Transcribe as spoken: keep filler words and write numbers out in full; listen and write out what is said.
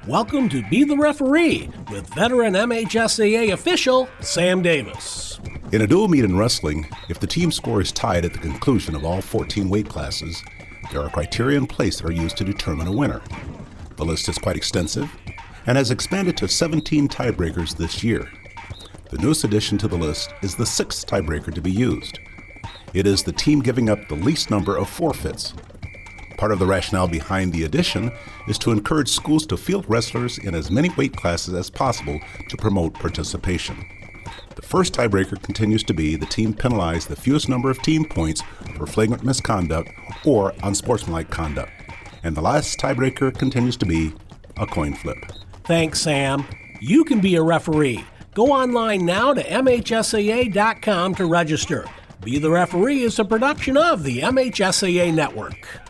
Welcome to Be the Referee with veteran M H S A A official Sam Davis. In a dual meet in wrestling, if the team score is tied at the conclusion of all fourteen weight classes, there are criteria in place that are used to determine a winner. The list is quite extensive and has expanded to seventeen tiebreakers this year. The newest addition to the list is the sixth tiebreaker to be used. It is the team giving up the least number of forfeits. Part of the rationale behind the addition is to encourage schools to field wrestlers in as many weight classes as possible to promote participation. The first tiebreaker continues to be the team penalized the fewest number of team points for flagrant misconduct or unsportsmanlike conduct. And the last tiebreaker continues to be a coin flip. Thanks, Sam. You can be a referee. Go online now to M H S A A dot com to register. Be the Referee is a production of the M H S A A Network.